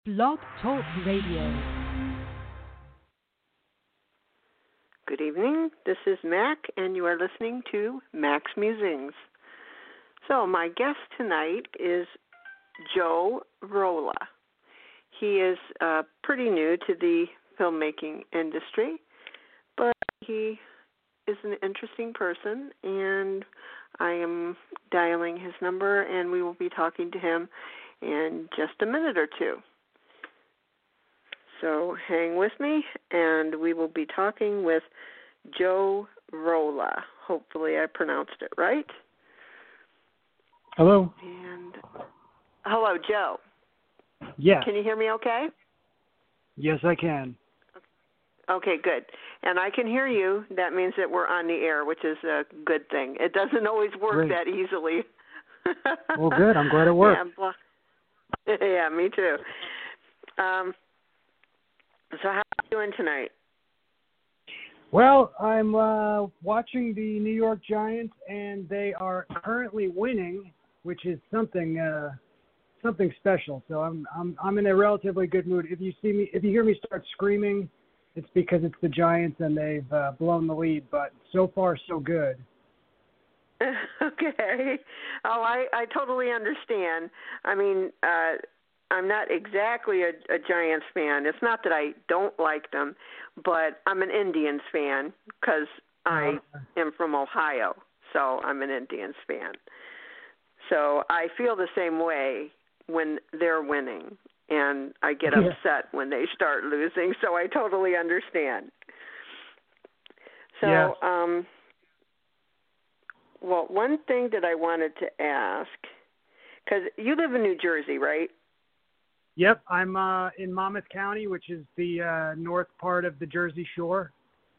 Blog Talk Radio. Good evening. This is Mac, and you are listening to Mac's Musings. So my guest tonight is Joe Rolla. He is pretty new to the filmmaking industry, but he is an interesting person, and I am dialing his number, and we will be talking to him in just a minute or two. So hang with me, and we will be talking with Joe Rolla. Hopefully I pronounced it right. Hello. And hello, Joe. Yes. Can you hear me okay? Yes, I can. Okay, good. And I can hear you. That means that we're on the air, which is a good thing. It doesn't always work Great. that easily. Well, good. I'm glad it worked. Yeah, me too. So how are you doing tonight? Well, I'm watching the New York Giants, and they are currently winning, which is something special. So I'm in a relatively good mood. If you hear me start screaming, it's because it's the Giants and they've blown the lead. But so far, so good. Okay. Oh, I totally understand. I mean, I'm not exactly a Giants fan. It's not that I don't like them, but I'm an Indians fan because I am from Ohio, so I'm an Indians fan. So I feel the same way when they're winning, and I get upset when they start losing, so I totally understand. So, yes. Well, one thing that I wanted to ask, because you live in New Jersey, right? Yep, I'm in Monmouth County, which is the north part of the Jersey Shore.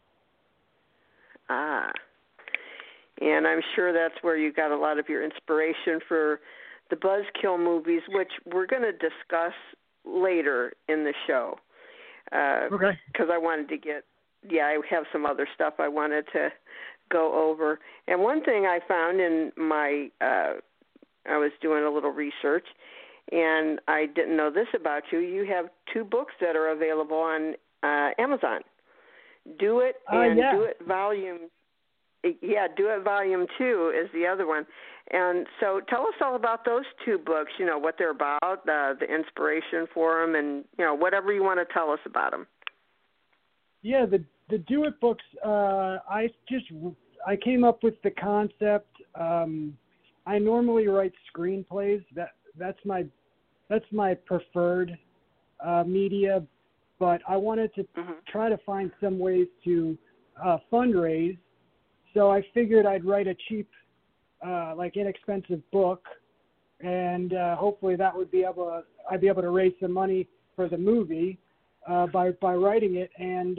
Ah, and I'm sure that's where you got a lot of your inspiration for the Buzzkill movies, which we're going to discuss later in the show. Okay. Because I wanted to I have some other stuff I wanted to go over. And one thing I found in my, I was doing a little research, and I didn't know this about you. You have 2 books that are available on Amazon. Do It and Do It Volume. Yeah, Do It Volume 2 is the other one. And so tell us all about those 2 books, what they're about, the inspiration for them, and, whatever you want to tell us about them. Yeah, the Do It books, I came up with the concept. I normally write screenplays. That's my preferred media, but I wanted to try to find some ways to fundraise. So I figured I'd write a cheap, inexpensive book, and hopefully that would I'd be able to raise some money for the movie by writing it. And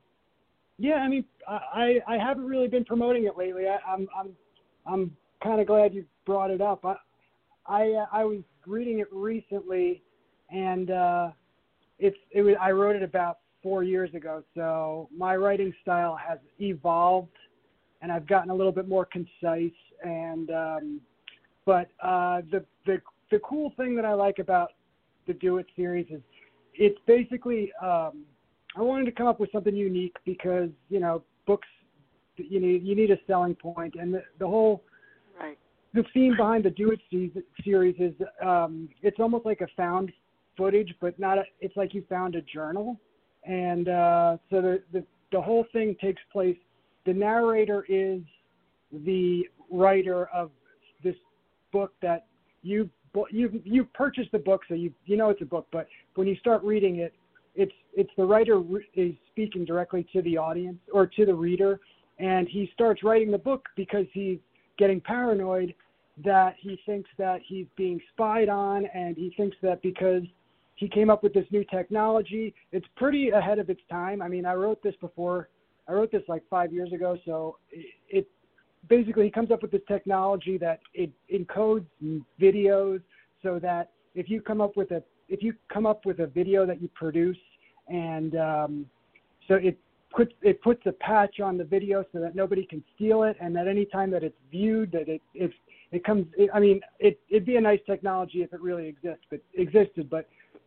I haven't really been promoting it lately. I'm kind of glad you brought it up. I was reading it recently, and I wrote it about 4 years ago. So my writing style has evolved, and I've gotten a little bit more concise. And but the cool thing that I like about the Do It series is it's basically I wanted to come up with something unique because books you need a selling point, and the whole. Right. The theme behind the Do It series is it's almost like a found footage, but it's like you found a journal. And so the whole thing takes place. The narrator is the writer of this book that you purchased the book, so you know it's a book. But when you start reading it, it's the writer is speaking directly to the audience or to the reader, and he starts writing the book because he's getting paranoid that he thinks that he's being spied on, and he thinks that because he came up with this new technology, it's pretty ahead of its time. I mean, I wrote this like 5 years ago, so it basically he comes up with this technology that it encodes videos so that if you come up with a video that you produce, and so it puts a patch on the video so that nobody can steal it, and that any time that it's viewed, that it'd be a nice technology if it really existed, but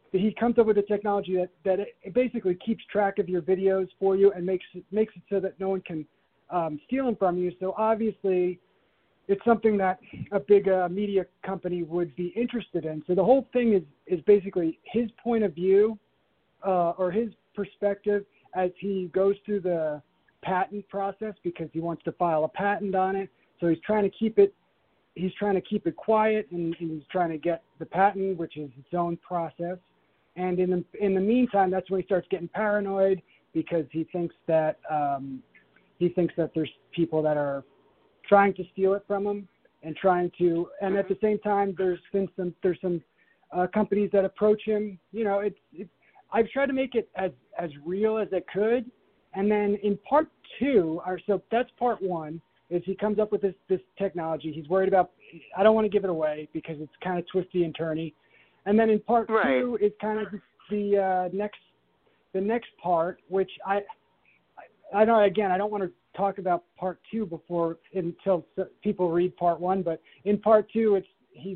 he comes up with a technology that it basically keeps track of your videos for you and makes it so that no one can steal them from you. So obviously, it's something that a big media company would be interested in. So the whole thing is basically his point of view or his perspective as he goes through the patent process, because he wants to file a patent on it. So he's trying to keep it quiet, and he's trying to get the patent, which is its own process. And in the meantime, that's when he starts getting paranoid, because he thinks that there's people that are trying to steal it from him and at the same time, there's some companies that approach him. You know, I've tried to make it as real as I could. And then in part 2, so that's part 1, is he comes up with this technology. He's worried about, I don't want to give it away because it's kind of twisty and turny. And then in part 2 is kind of the next part, which I don't want to talk about part 2 until people read part 1. But in part 2, he's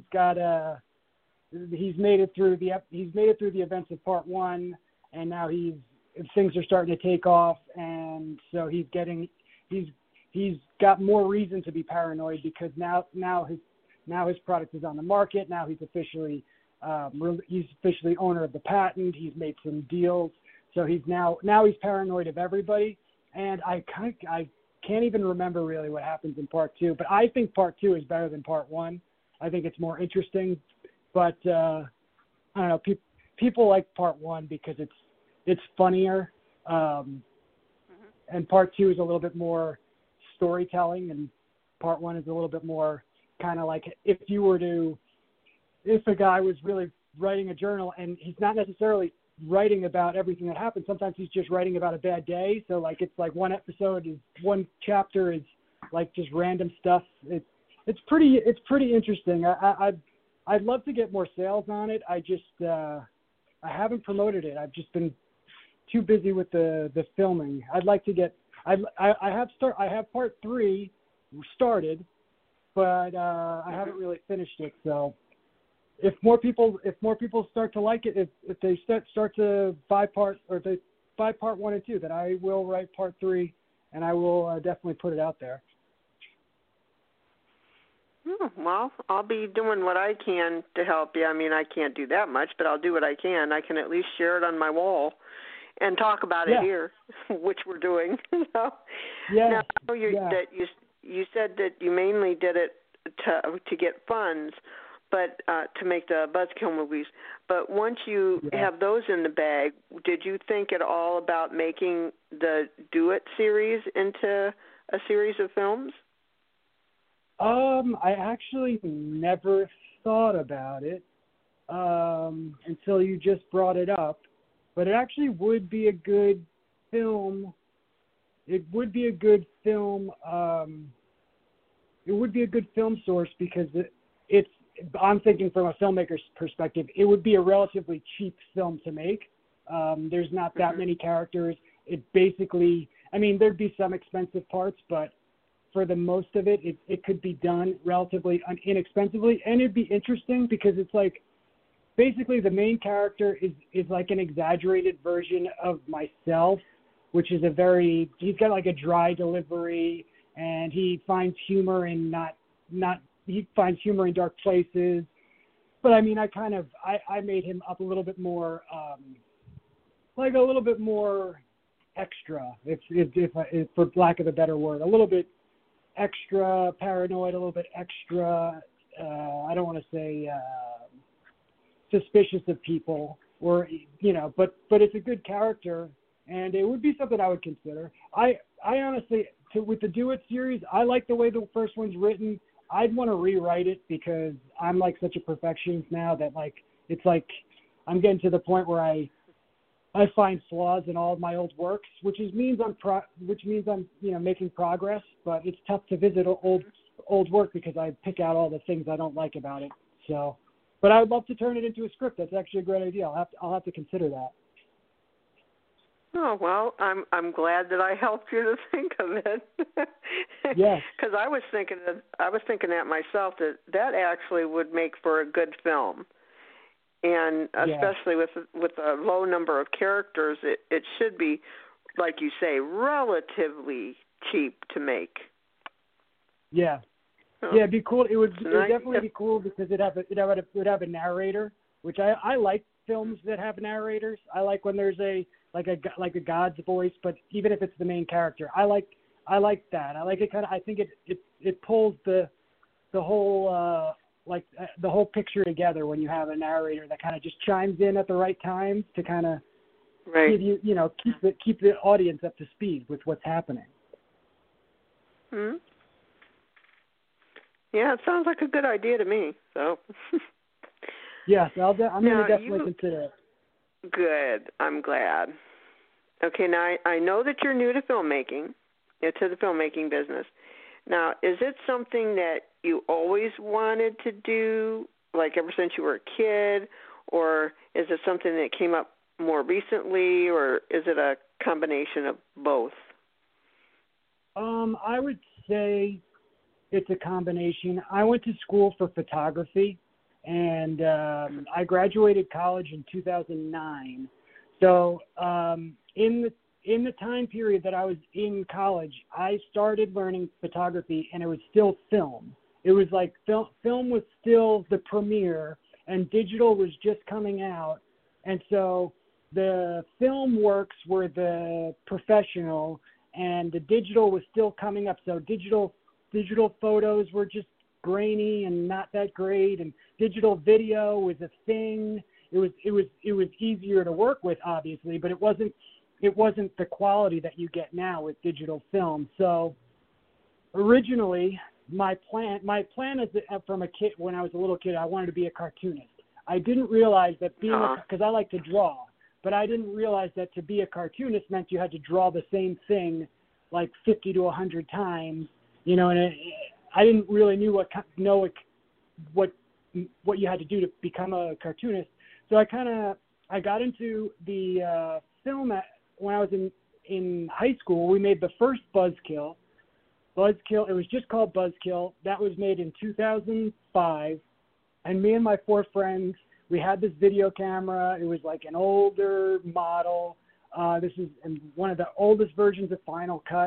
made it through the events of part 1, and now things are starting to take off, and so he's got more reason to be paranoid, because now his product is on the market. Now he's officially owner of the patent. He's made some deals, so he's paranoid of everybody. And I can't even remember really what happens in part 2, but I think part 2 is better than part 1. I think it's more interesting, but I don't know. People like part 1 because it's funnier, and part 2 is a little bit more storytelling, and part 1 is a little bit more kind of like if a guy was really writing a journal, and he's not necessarily writing about everything that happened. Sometimes he's just writing about a bad day. So like it's like one chapter is like just random stuff. It's pretty interesting. I'd love to get more sales on it. I haven't promoted it. I've just been too busy with the filming. I'd like to get. I have part 3 started, but I haven't really finished it. So if more people start to like it, if they start to buy part 1 and 2, then I will write part 3, and I will definitely put it out there. Well, I'll be doing what I can to help you. I mean, I can't do that much, but I'll do what I can. I can at least share it on my wall and talk about it here, which we're doing. So, yeah. Now, that you said that you mainly did it to get funds, but to make the Buzzkill movies. But once you have those in the bag, did you think at all about making the Do It series into a series of films? I actually never thought about it until you just brought it up. But it actually would be a good film. It would be a good film. It would be a good film source because it's. I'm thinking from a filmmaker's perspective, it would be a relatively cheap film to make. There's not that many characters. It basically, I mean, there'd be some expensive parts, but for the most of it, it could be done relatively inexpensively. And it'd be interesting because it's like, basically the main character is like an exaggerated version of myself, which is he's got like a dry delivery, and he finds humor in he finds humor in dark places. But I mean, I made him up a little bit more, like a little bit more extra, if for lack of a better word, a little bit extra paranoid, a little bit extra, I don't want to say suspicious of people, or, but it's a good character, and it would be something I would consider. I honestly, with the Do It series, I like the way the first one's written. I'd want to rewrite it because I'm like such a perfectionist now that like it's like I'm getting to the point where I find flaws in all of my old works, which means I'm making progress. But it's tough to visit old work because I pick out all the things I don't like about it. So, but I would love to turn it into a script. That's actually a great idea. I'll have to consider that. Oh, well, I'm glad that I helped you to think of it. Yes. Because I was thinking that myself, that actually would make for a good film. and especially with a low number of characters, it should be, like you say, relatively cheap to make. Yeah. So, yeah, it'd be cool. It would definitely be cool because it would have a narrator, which I like films that have narrators. I like when there's a God's voice, but even if it's the main character, I like that. I like it kind of. I think it pulls the whole the whole picture together when you have a narrator that kind of just chimes in at the right times to kind of give you, keep the audience up to speed with what's happening. Hmm. Yeah, it sounds like a good idea to me. So. Yes, I'm going to definitely consider it. Good. I'm glad. Okay, now I know that you're new to filmmaking, to the filmmaking business. Now, is it something that you always wanted to do, like ever since you were a kid, or is it something that came up more recently, or is it a combination of both? I would say it's a combination. I went to school for photography, and I graduated college in 2009. So in the time period that I was in college, I started learning photography, and it was still film. It was like film was still the premiere, and digital was just coming out. And so the film works were the professional, and the digital was still coming up. So digital photos were just grainy and not that great, and digital video was a thing. It was easier to work with, obviously, but it wasn't the quality that you get now with digital film. So originally, my plan is that from a kid, when I was a little kid, I wanted to be a cartoonist. I didn't realize that because I like to draw, but I didn't realize that to be a cartoonist meant you had to draw the same thing like 50 to 100 times, and I didn't really know what you had to do to become a cartoonist. So I got into the film when I was in high school. We made the first Buzzkill. It was just called Buzzkill. That was made in 2005. And me and my 4 friends, we had this video camera. It was like an older model. This is one of the oldest versions of Final Cut.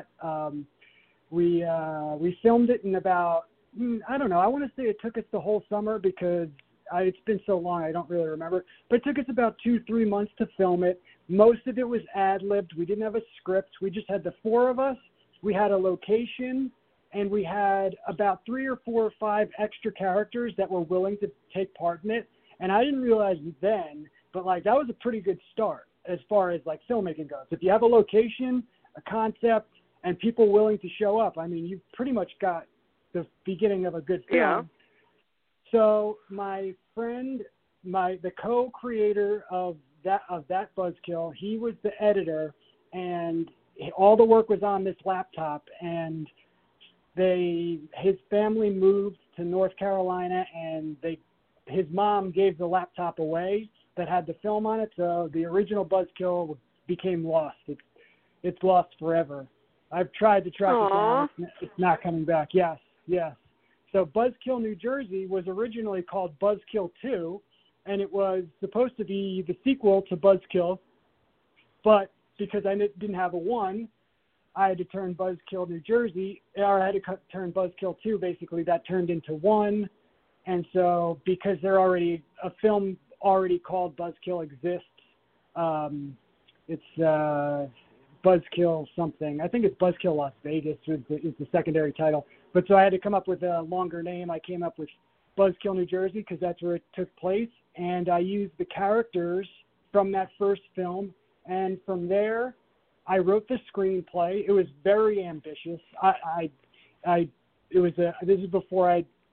We filmed it in about, I don't know, I want to say it took us the whole summer because it's been so long I don't really remember. But it took us about 2-3 months to film it. Most of it was ad-libbed. We didn't have a script. We just had the 4 of us. We had a location, and we had about 3 or 4 or 5 extra characters that were willing to take part in it. And I didn't realize then, but that was a pretty good start as far as filmmaking goes. If you have a location, a concept, and people willing to show up, you've pretty much got the beginning of a good film. Yeah. So my friend, the co-creator of that Buzzkill, he was the editor, and all the work was on this laptop, and his family moved to North Carolina, and his mom gave the laptop away that had the film on it, so the original Buzzkill became lost. It's lost forever. I've tried to track it down. It's not coming back. Yes. So Buzzkill, New Jersey was originally called Buzzkill 2, and it was supposed to be the sequel to Buzzkill, but because I didn't have a 1, I had to turn Buzzkill New Jersey, or I had to turn Buzzkill 2, basically. That turned into 1, and so because a film already called Buzzkill exists, it's Buzzkill something. I think it's Buzzkill Las Vegas is the secondary title. But so I had to come up with a longer name. I came up with Buzzkill, New Jersey, because that's where it took place. And I used the characters from that first film. And from there, I wrote the screenplay. It was very ambitious. This is before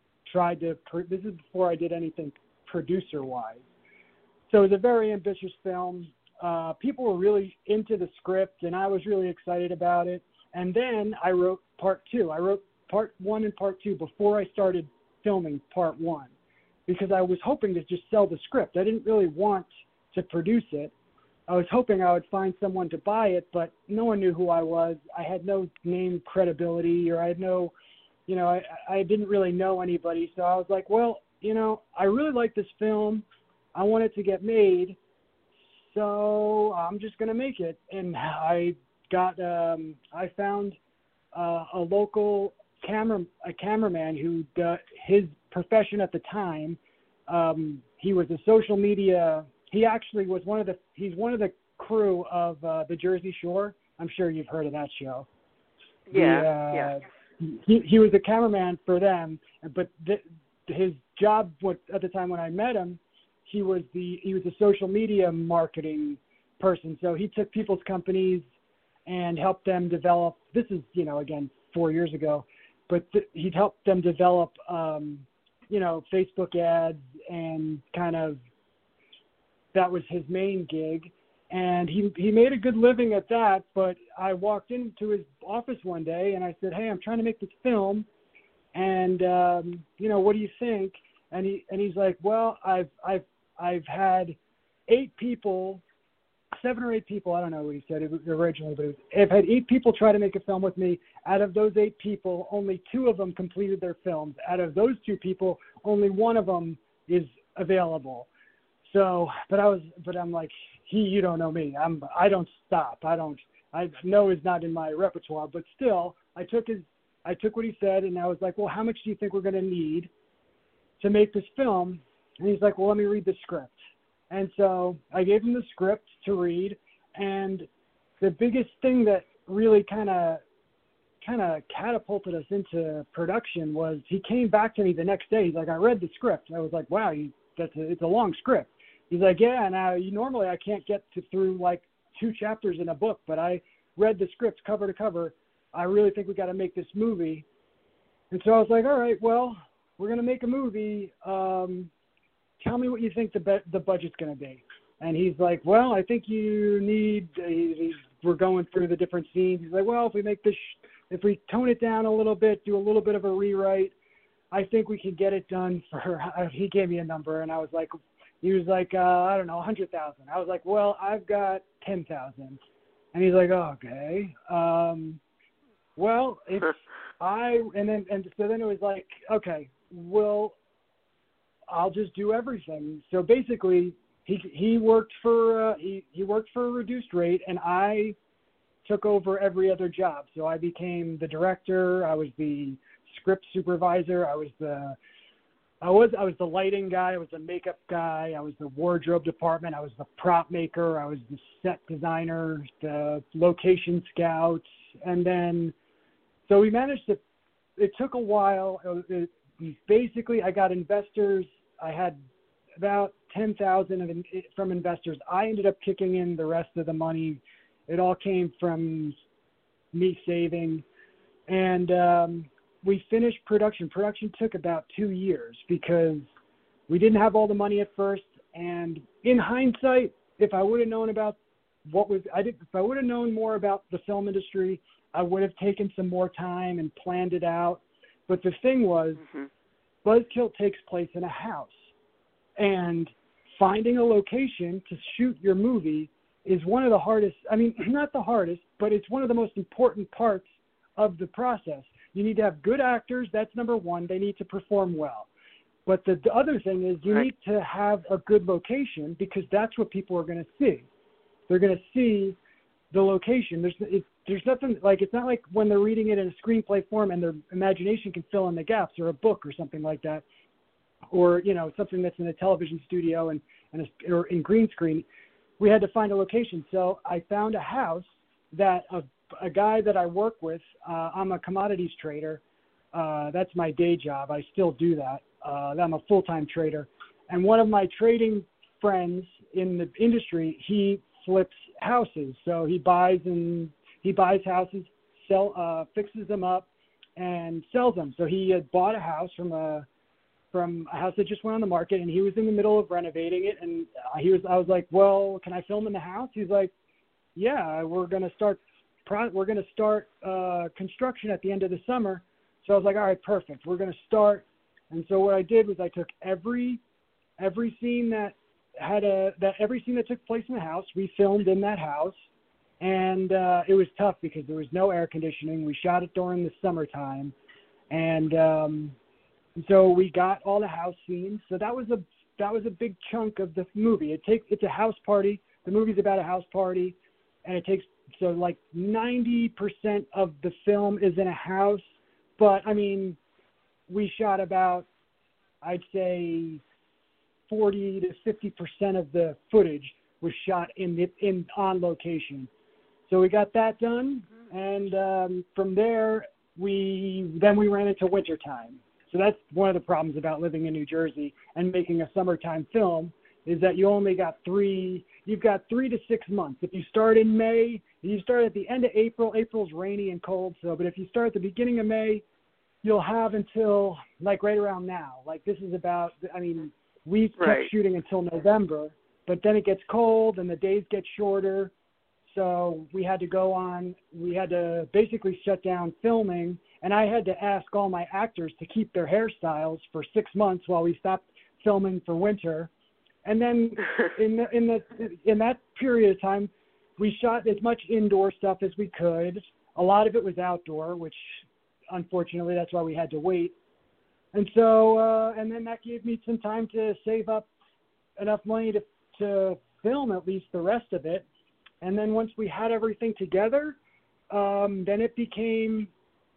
I did anything producer-wise. So it was a very ambitious film. People were really into the script, and I was really excited about it. And then I wrote part 2. I wrote part 1 and part 2 before I started filming part 1 because I was hoping to just sell the script. I didn't really want to produce it. I was hoping I would find someone to buy it, but no one knew who I was. I had no name credibility, or I had no, I didn't really know anybody. So I was like, well, I really like this film. I want it to get made, so I'm just going to make it. And I found a local cameraman who, his profession at the time, he was a social media, he actually was he's one of the crew of the Jersey Shore. I'm sure you've heard of that show. Yeah. He was a cameraman for them, but his job at the time when I met him, he was a social media marketing person. So he took people's companies and helped them develop. This is, again, 4 years ago, but he'd helped them develop, Facebook ads, and kind of that was his main gig. And he made a good living at that, but I walked into his office one day and I said, "Hey, I'm trying to make this film, and what do you think?" And he's like, "Well, I've had 7 or 8 people, I don't know what he said originally, but I've had 8 people try to make a film with me. Out of those 8 people, only 2 of them completed their films. Out of those 2 people, only 1 of them is available." So, but I'm like, you don't know me. I don't stop. I know is not in my repertoire, but still, I took what he said, and I was like, "Well, how much do you think we're going to need to make this film?" And he's like, "Well, let me read the script." And so I gave him the script to read, and the biggest thing that really kind of catapulted us into production was he came back to me the next day. He's like, "I read the script." I was like, "Wow, it's a long script." He's like, "Yeah, now normally I can't get through like 2 chapters in a book, but I read the script cover to cover. I really think we got to make this movie." And so I was like, "All right, well, we're going to make a movie. Tell me what you think the budget's going to be." And he's like, "Well, I think you need," we're going through the different scenes. He's like, "Well, if we make this, if we tone it down a little bit, do a little bit of a rewrite, I think we can get it done for," he gave me a number, and he was like, I don't know, 100,000. I was like, "Well, I've got 10,000. And he's like, "Oh, okay. Well, so then it was like, "Okay, well, I'll just do everything." So basically, he worked for a reduced rate, and I took over every other job. So I became the director. I was the script supervisor. I was the lighting guy. I was the makeup guy. I was the wardrobe department. I was the prop maker. I was the set designer, the location scouts, and then so we managed to. It took a while. Basically, I got investors. I had about 10,000 from investors. I ended up kicking in the rest of the money. It all came from me saving, and we finished production. Production took about 2 years because we didn't have all the money at first. And in hindsight, if I would have known about if I would have known more about the film industry, I would have taken some more time and planned it out. But the thing was, Buzzkill takes place in a house, and finding a location to shoot your movie is one of the hardest. I mean, not the hardest, but it's one of the most important parts of the process. You need to have good actors. That's number one. They need to perform well. But the other thing is you need to have a good location, because that's what people are going to see. They're going to see the location. There's nothing like, it's not like when they're reading it in a screenplay form and their imagination can fill in the gaps, or a book or something like that, or something that's in a television studio or in green screen. We had to find a location. So I found a house that a guy that I work with. I'm a commodities trader. That's my day job. I still do that. I'm a full-time trader. And one of my trading friends in the industry, he flips houses. So he buys houses, fixes them up, and sells them. So he had bought a house from a house that just went on the market, and he was in the middle of renovating it. And I was like, "Well, can I film in the house?" He's like, "Yeah, we're going to start construction at the end of the summer." So I was like, "All right, perfect. We're going to start." And so what I did was I took every scene that took place in the house, we filmed in that house. And it was tough because there was no air conditioning. We shot it during the summertime. And so we got all the house scenes. So that was a big chunk of the movie. It's a house party. The movie's about a house party, and it takes, so like 90% of the film is in a house. But I mean, we shot about, I'd say 40 to 50% of the footage was shot on location. So we got that done, and from there we ran into wintertime. So that's one of the problems about living in New Jersey and making a summertime film, is that you've got 3 to 6 months. If you start in May, you start at the end of April. April's rainy and cold, but if you start at the beginning of May, you'll have until like right around now. Like this is about, I mean, we kept shooting until November, but then it gets cold and the days get shorter. So we had to basically shut down filming, and I had to ask all my actors to keep their hairstyles for 6 months while we stopped filming for winter. And then in that period of time, we shot as much indoor stuff as we could. A lot of it was outdoor, which unfortunately that's why we had to wait. And so, and then that gave me some time to save up enough money to film at least the rest of it. And then once we had everything together, then it became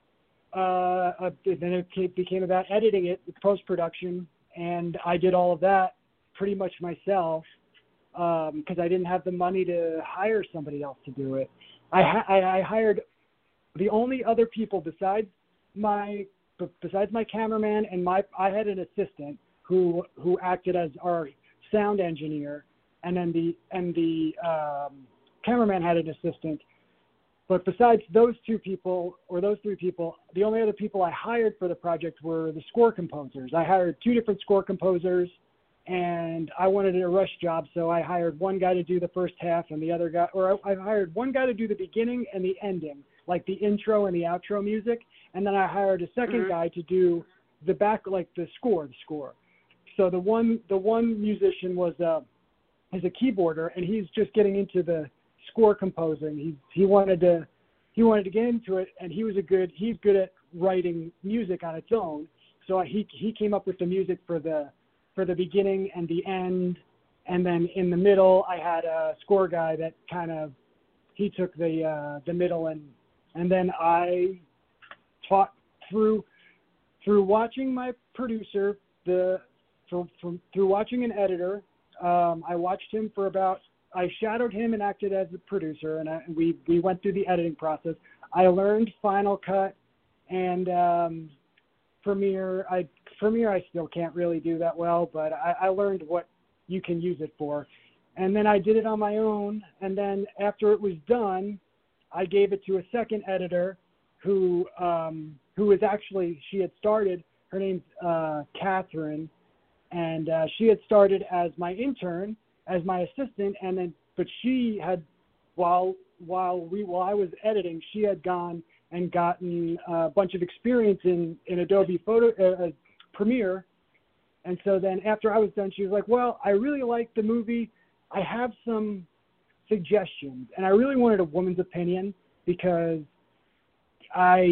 about editing it, post-production, and I did all of that pretty much myself because I didn't have the money to hire somebody else to do it. I hired the only other people besides my cameraman and I had an assistant who acted as our sound engineer, and then the cameraman had an assistant. But besides those 2 people or those 3 people, the only other people I hired for the project were the score composers. I hired 2 different score composers, and I wanted a rush job, so I hired one guy to do the first half and the other guy, or I hired one guy to do the beginning and the ending, like the intro and the outro music, and then I hired a second guy to do the back, like the score. So the one musician is a keyboarder, and he's just getting into the score composing. He wanted to get into it, and he's good at writing music on its own. So he came up with the music for the beginning and the end, and then in the middle I had a score guy that he took the middle, and then I taught through watching my producer, through watching an editor. I watched him I shadowed him and acted as the producer, and we went through the editing process. I learned Final Cut and Premiere. Premiere I still can't really do that well, but I learned what you can use it for. And then I did it on my own, and then after it was done, I gave it to a second editor who was actually, she had started, her name's Catherine, and she had started as my intern, as my assistant, but she had, while I was editing, she had gone and gotten a bunch of experience in Adobe Premiere. And so then after I was done, she was like, well, I really like the movie. I have some suggestions. And I really wanted a woman's opinion because I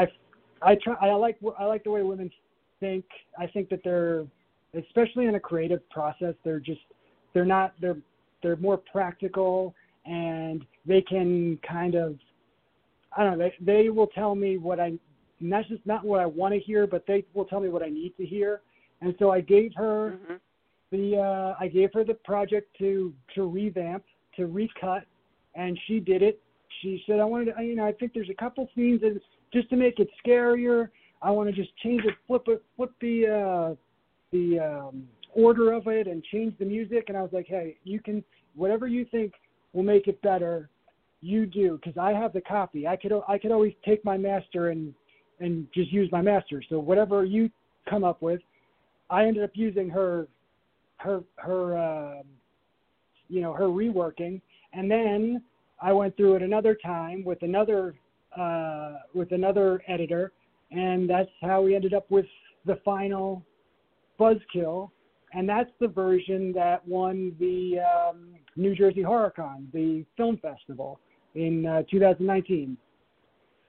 like the way women think. I think that they're, especially in a creative process, they're more practical, and they can kind of, I don't know, they will tell me that's just not what I want to hear, but they will tell me what I need to hear. And so I gave her the project to revamp, to recut, and she did it. She said, I think there's a couple scenes that just to make it scarier, I want to just change it, flip the order of it and change the music. And I was like, hey, you can, whatever you think will make it better, you do, because I have the copy. I could always take my master and just use my master. So whatever you come up with, I ended up using her reworking, and then I went through it another time with another editor, and that's how we ended up with the final Buzzkill, and that's the version that won the New Jersey HorrorCon, the film festival in 2019.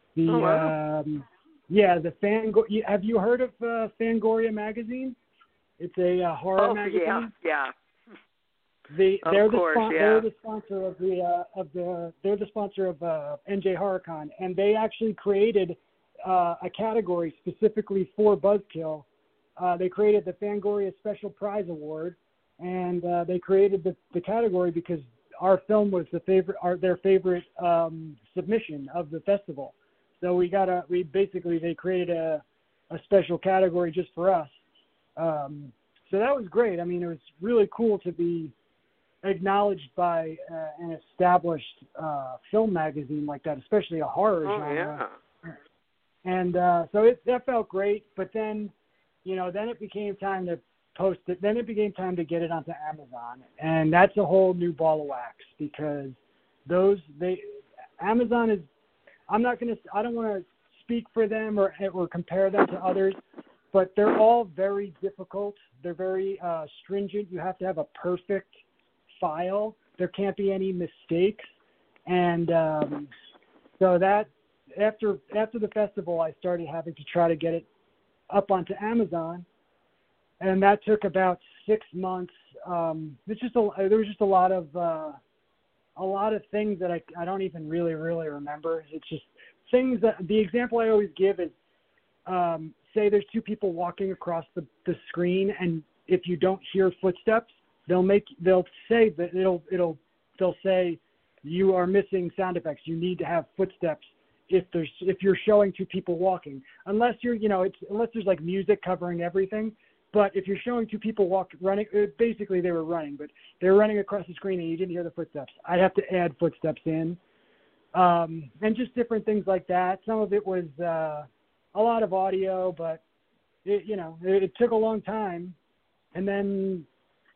The Have you heard of Fangoria magazine? It's a horror magazine. Yeah. They're Yeah. the sponsor they're the sponsor of NJ HorrorCon, and they actually created a category specifically for Buzzkill. They created the Fangoria Special Prize Award, and they created the category because our film was their favorite submission of the festival. So they created a special category just for us. So that was great. I mean, it was really cool to be acknowledged by an established film magazine like that, especially a horror genre. Yeah. And so that felt great. But then, then it became time to post it. Then it became time to get it onto Amazon, and that's a whole new ball of wax because Amazon is. I don't want to speak for them or compare them to others, but they're all very difficult. They're very stringent. You have to have a perfect file. There can't be any mistakes. And so that after the festival, I started having to try to get it up onto Amazon, and that took about 6 months. There was just a lot of things that I don't even really remember. It's just things that the example I always give is say there's two people walking across the screen, and if you don't hear footsteps, they'll say that they'll say you are missing sound effects. You need to have footsteps if you're showing two people walking. Unless unless there's like music covering everything. But if you're showing two people running, basically they were running, but they were running across the screen and you didn't hear the footsteps. I'd have to add footsteps in, and just different things like that. Some of it was a lot of audio, but it took a long time. And then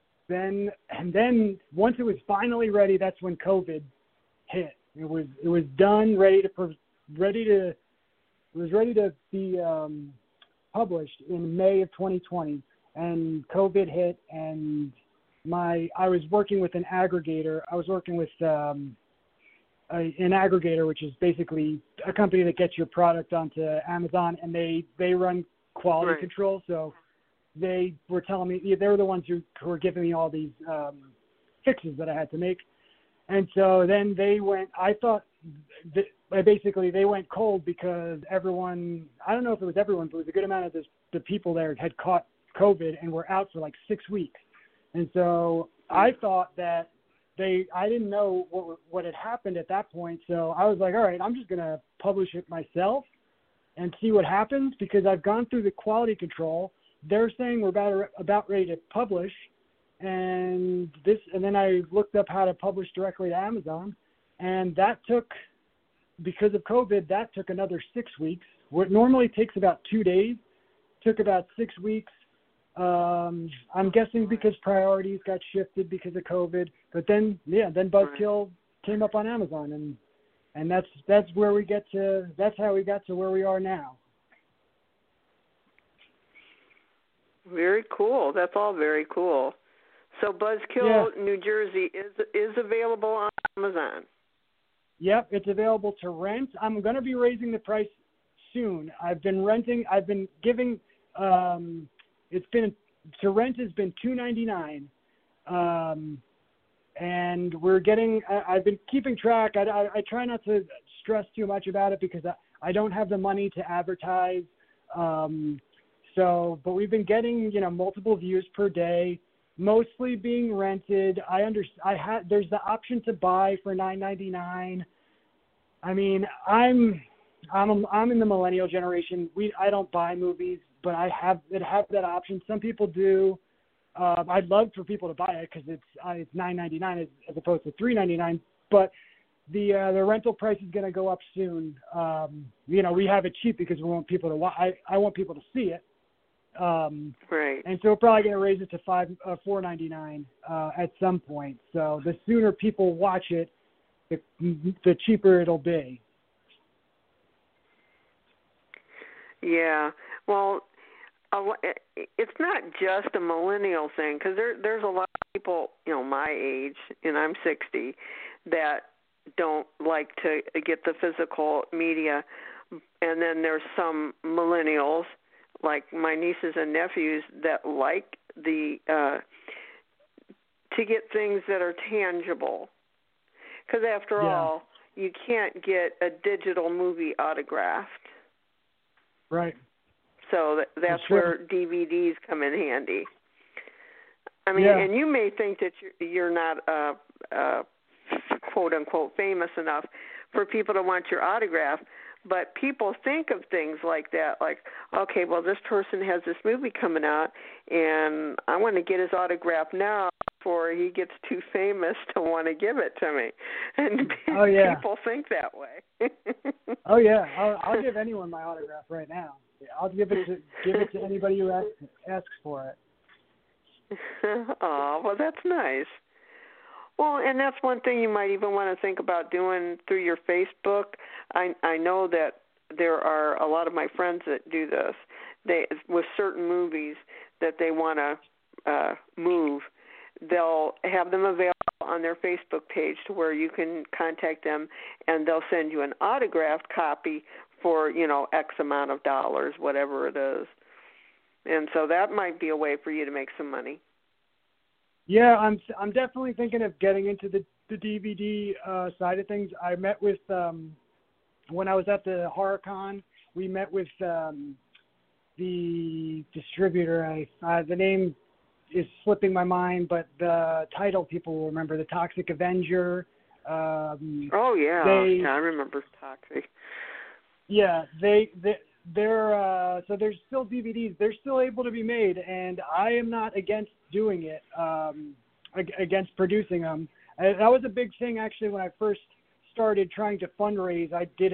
once it was finally ready, that's when COVID hit. It was done, ready to be published in May of 2020, and COVID hit, and I was working with an aggregator. I was working with an aggregator, which is basically a company that gets your product onto Amazon, and they run quality control. So they were telling me, they were the ones who were giving me all these fixes that I had to make. And so then they went, basically they went cold because everyone, I don't know if it was everyone, but it was a good amount of the people there had caught COVID and were out for like 6 weeks. And so I thought that I didn't know what had happened at that point. So I was like, all right, I'm just going to publish it myself and see what happens, because I've gone through the quality control. They're saying we're about ready to publish. And then I looked up how to publish directly to Amazon, and that took, because of COVID, that took another 6 weeks. What normally takes about 2 days took about 6 weeks. I'm guessing because priorities got shifted because of COVID. But then Buzzkill came up on Amazon, and that's where we get to. That's how we got to where we are now. Very cool. That's all very cool. So Buzzkill, New Jersey is available on Amazon. Yep, it's available to rent. I'm going to be raising the price soon. I've been giving. To rent has been $2.99, and we're getting. I've been keeping track. I try not to stress too much about it because I don't have the money to advertise. But we've been getting multiple views per day, mostly being rented. There's the option to buy for $9.99. I mean, I'm in the millennial generation. I don't buy movies, but I have that option. Some people do. I'd love for people to buy it because it's $9.99 as opposed to $3.99. But the rental price is going to go up soon. We have it cheap because we want people to watch. I want people to see it. Right. And so we're probably going to raise it to $4.99 at some point. So the sooner people watch it, the cheaper it'll be. Yeah. Well, it's not just a millennial thing, because there's a lot of people, my age, and I'm 60, that don't like to get the physical media. And then there's some millennials, like my nieces and nephews, that like to get things that are tangible. Because after all, you can't get a digital movie autographed. Right. So that's where DVDs come in handy. I mean, and you may think that you're not quote unquote famous enough for people to want your autograph, but people think of things like that, like, okay, well, this person has this movie coming out, and I want to get his autograph now before he gets too famous to want to give it to me. And people think that way. Oh yeah, I'll give anyone my autograph right now. I'll give it to anybody who asks for it. Oh, well, that's nice. Well, and that's one thing you might even want to think about doing through your Facebook. I know that there are a lot of my friends that do this. With certain movies that they want to move, they'll have them available on their Facebook page to where you can contact them, and they'll send you an autographed copy for, X amount of dollars, whatever it is. And so that might be a way for you to make some money. Yeah, I'm definitely thinking of getting into the DVD side of things. I met with when I was at the HorrorCon, we met with the distributor. The name is slipping my mind, but the title people will remember, the Toxic Avenger. I remember Toxic. Yeah, they're so there's still DVDs. They're still able to be made, and I am not against doing it, against producing them. That was a big thing, actually, when I first started trying to fundraise. I did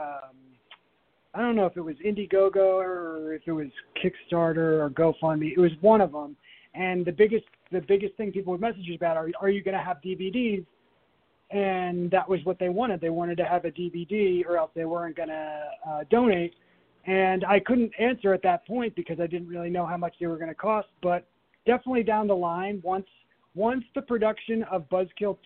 I don't know if it was Indiegogo or if it was Kickstarter or GoFundMe. It was one of them. And the biggest thing people would message about are you going to have DVDs? And that was what they wanted. They wanted to have a DVD, or else they weren't going to donate. And I couldn't answer at that point because I didn't really know how much they were going to cost. But definitely down the line, once the production of Buzzkill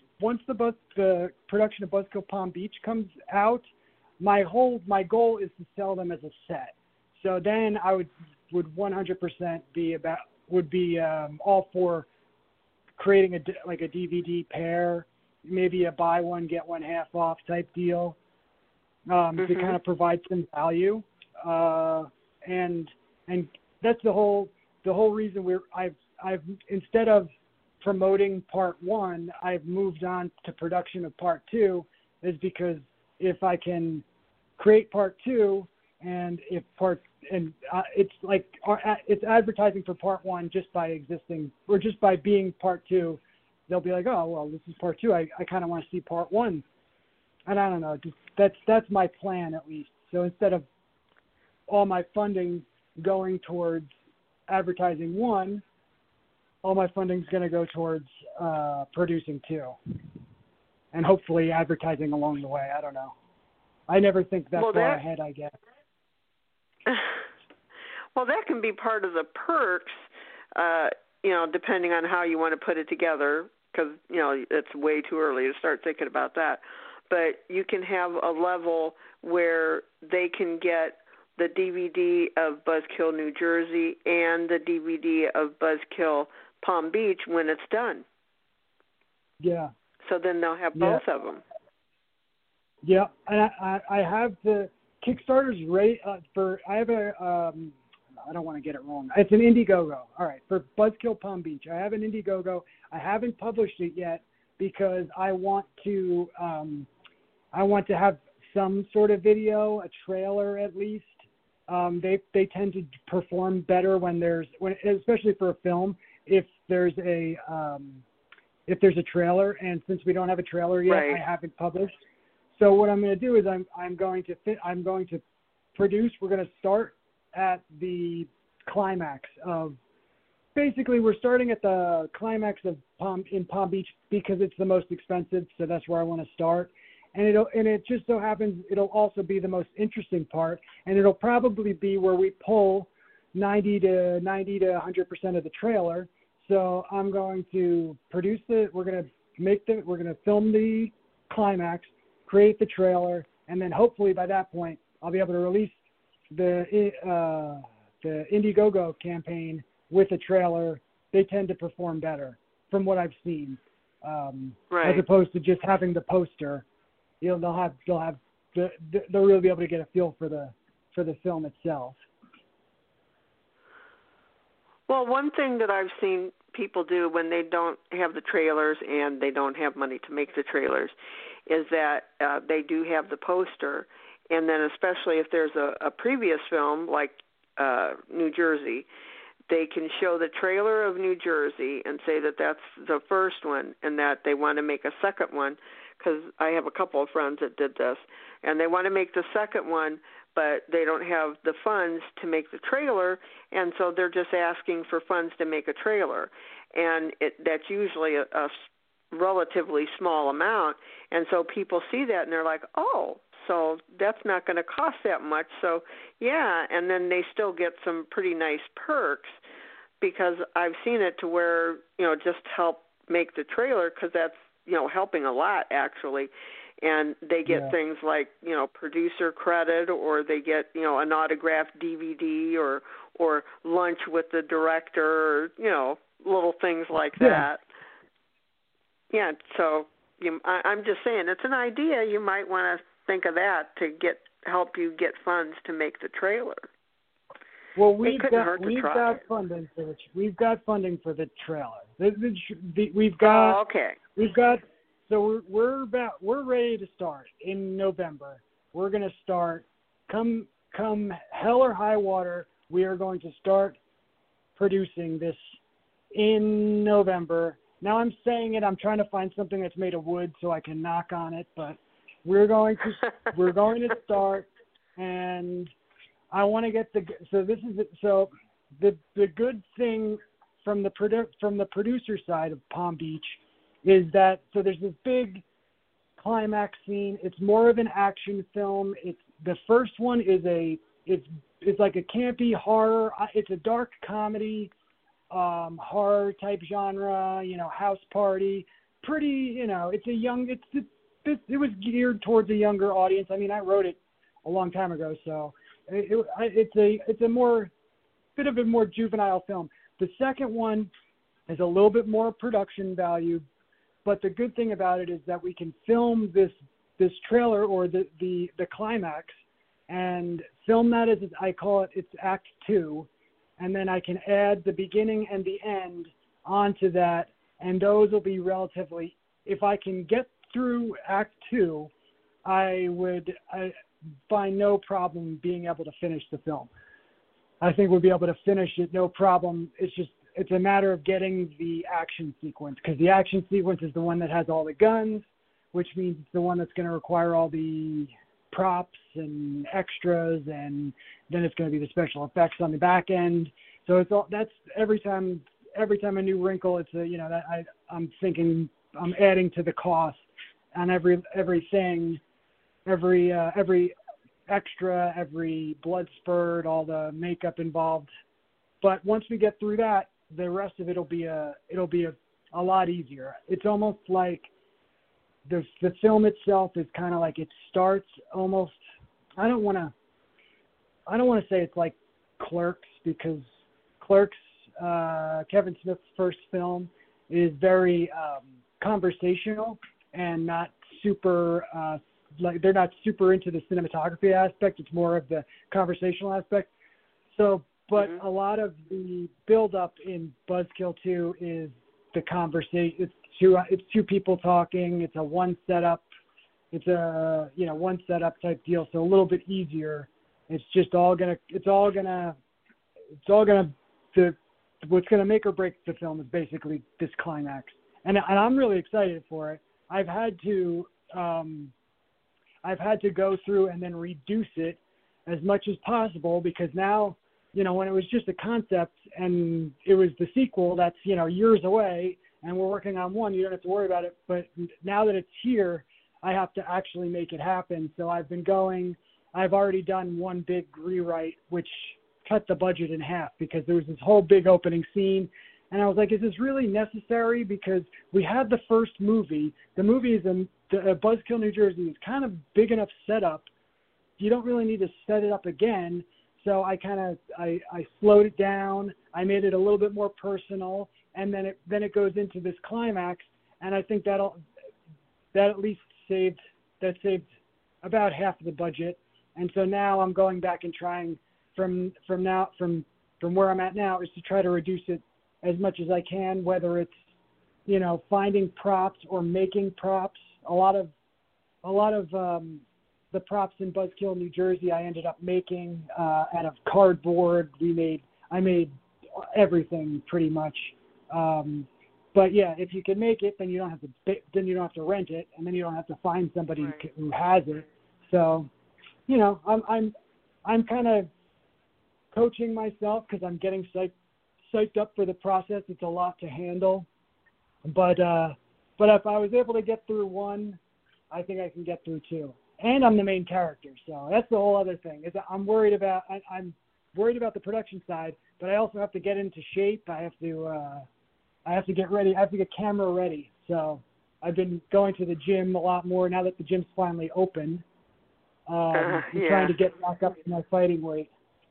Palm Beach comes out, my goal is to sell them as a set. So then I would 100% be all for creating a DVD pair, maybe a buy one get one half off type deal, to kind of provide some value. And that's the whole reason I've instead of promoting part one, I've moved on to production of part two, is because if I can create part two, and it's like it's advertising for part one just by existing or just by being part two. They'll be like, oh well, this is part two. I kind of want to see part one, and I don't know. Just that's my plan at least. So instead of all my funding going towards advertising one, all my funding is going to go towards producing two, and hopefully advertising along the way. I don't know. I never think that far ahead, I guess. Well, that can be part of the perks, depending on how you want to put it together, because, it's way too early to start thinking about that. But you can have a level where they can get the DVD of Buzzkill, New Jersey, and the DVD of Buzzkill, Palm Beach when it's done. Yeah. So then they'll have both of them. Yeah, and I have the Kickstarter's ready for. I have I don't want to get it wrong. It's an Indiegogo. All right, for Buzzkill Palm Beach, I have an Indiegogo. I haven't published it yet because I want to have some sort of video, a trailer at least. They tend to perform better especially for a film, if there's a trailer. And since we don't have a trailer yet, I haven't published. So what I'm going to do is I'm going to produce. We're going to start at the climax of. Basically, we're starting at the climax of Palm Beach because it's the most expensive. So that's where I want to start. And it just so happens it'll also be the most interesting part, and it'll probably be where we pull 90 to 100% of the trailer. So I'm going to produce it. We're going to film the climax, create the trailer, and then hopefully by that point I'll be able to release the Indiegogo campaign with a trailer they tend to perform better from what I've seen, right. as opposed to just having the poster. They'll really be able to get a feel for the film itself. Well, one thing that I've seen people do when they don't have the trailers and they don't have money to make the trailers is that they do have the poster, and then especially if there's a previous film like New Jersey, they can show the trailer of New Jersey and say that that's the first one and that they want to make a second one, because I have a couple of friends that did this, and they want to make the second one, but they don't have the funds to make the trailer, and so they're just asking for funds to make a trailer. And that's usually a relatively small amount, and so people see that and they're like, oh, so that's not going to cost that much. So, yeah, and then they still get some pretty nice perks, because I've seen it to where, just help make the trailer, because that's, helping a lot, actually. And they get things like, producer credit, or they get, an autographed DVD or lunch with the director, or, little things like that. Yeah, so I'm just saying, it's an idea. You might want to think of that to help you get funds to make the trailer. Well, we've got funding for the trailer. We've got. Oh, okay. We've got. So we're ready to start in November. We're going to start. Come hell or high water, we are going to start producing this in November. Now I'm saying it. I'm trying to find something that's made of wood so I can knock on it, but we're going to start, and I want to get the good thing from the producer side of Palm Beach is that there's this big climax scene. It's more of an action film. The first one is it's like a campy horror. It's a dark comedy, horror type genre. House party. Pretty. It was geared towards a younger audience. I mean, I wrote it a long time ago, so it's a bit of a more juvenile film. The second one is a little bit more production value, but the good thing about it is that we can film this trailer or the climax and film that as I call it's Act 2, and then I can add the beginning and the end onto that, and those will be relatively. If I can get through Act 2, I find no problem being able to finish the film. I think we'll be able to finish it, no problem. It's a matter of getting the action sequence, because the action sequence is the one that has all the guns, which means it's the one that's going to require all the props and extras, and then it's going to be the special effects on the back end. So that's every time a new wrinkle, I'm thinking I'm adding to the cost on everything, every extra, every blood spurt, all the makeup involved. But once we get through that, the rest of it'll be a lot easier. It's almost like the film itself is kind of like it starts almost. I don't want to say it's like Clerks, because Clerks, Kevin Smith's first film, is very conversational and not super they're not super into the cinematography aspect. It's more of the conversational aspect. So, but a lot of the build-up in Buzzkill 2 is the conversation. It's two people talking. It's a one setup. It's a one setup type deal. So a little bit easier. It's just all gonna. What's gonna make or break the film is basically this climax, and I'm really excited for it. I've had to go through and then reduce it as much as possible, because now, when it was just a concept and it was the sequel that's, years away, and we're working on one, you don't have to worry about it. But now that it's here, I have to actually make it happen. So I've already done one big rewrite, which cut the budget in half, because there was this whole big opening scene. And I was like, is this really necessary? Because we had the first movie. The movie is in Buzzkill, New Jersey. Is kind of big enough setup. You don't really need to set it up again. So I slowed it down. I made it a little bit more personal. and then it goes into this climax, and I think that at least saved about half of the budget. And so now I'm going back and trying from where I'm at now is to try to reduce it as much as I can, whether it's, you know, finding props or making props. A lot of the props in Buzzkill, New Jersey, I ended up making out of cardboard. I made everything pretty much. But yeah, if you can make it, then you don't have to rent it, and then you don't have to find somebody who has it. So, you know, I'm kind of coaching myself because I'm getting psyched up for the process. It's a lot to handle, but if I was able to get through one, I think I can get through two. And I'm the main character, so that's the whole other thing. Is I'm worried about the production side, but I also have to get into shape. I have to get ready. I have to get camera ready. So I've been going to the gym a lot more now that the gym's finally open. I'm trying to get back up to my fighting weight.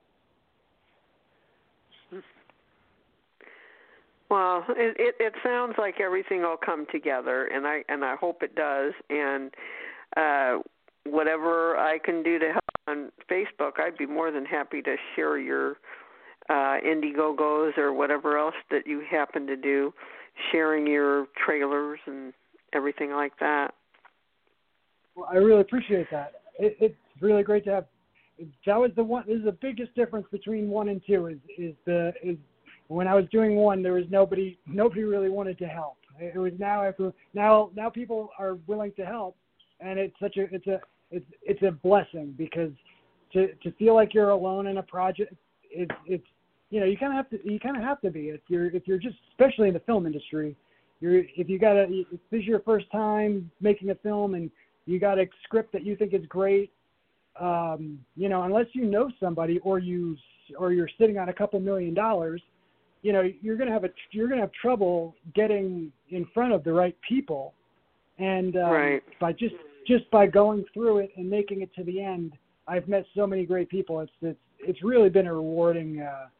Well, it sounds like everything will come together, and I hope it does. And whatever I can do to help on Facebook, I'd be more than happy to share your Indiegogos or whatever else that you happen to do, sharing your trailers and everything like that. Well, I really appreciate that. It's really great to have. That was the one. This is the biggest difference between 1 and 2. Is when I was doing 1, there was nobody really wanted to help. It was now people are willing to help, and it's a blessing, because to feel like you're alone in a project, it's you know, you kind of have to be. If you're just, especially in the film industry, if this is your first time making a film and you got a script that you think is great, you know, unless you know somebody or you're sitting on a couple $1 million, you know, you're gonna have trouble getting in front of the right people, and by just by going through it and making it to the end, I've met so many great people. It's really been a rewarding